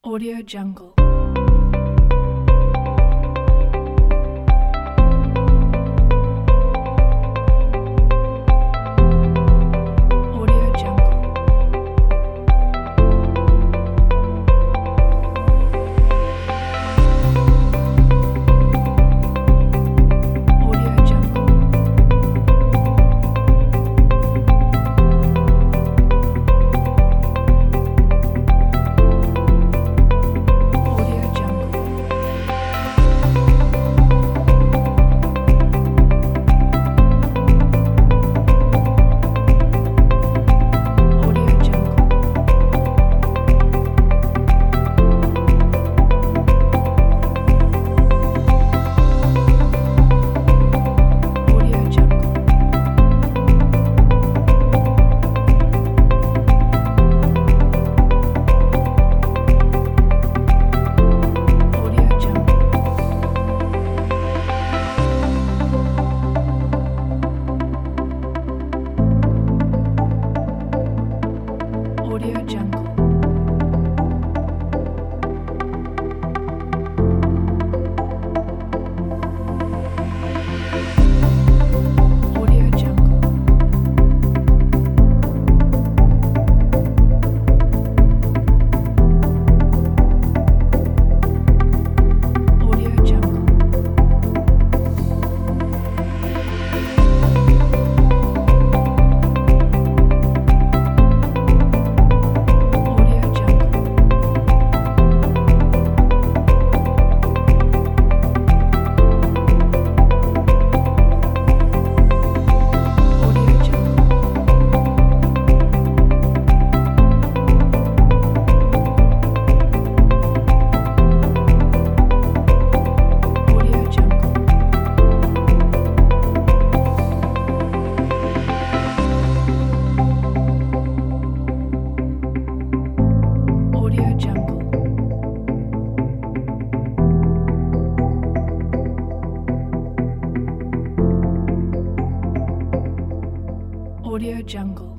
Audio Jungle. Audio Jungle. Audio Jungle. Audio Jungle. Audio Jungle. Audio Jungle. Audio Jungle. Audio Jungle. Audio Jungle. Audio Jungle. Audio Jungle. Audio Jungle. Audio Jungle. Audio Jungle. Audio Jungle.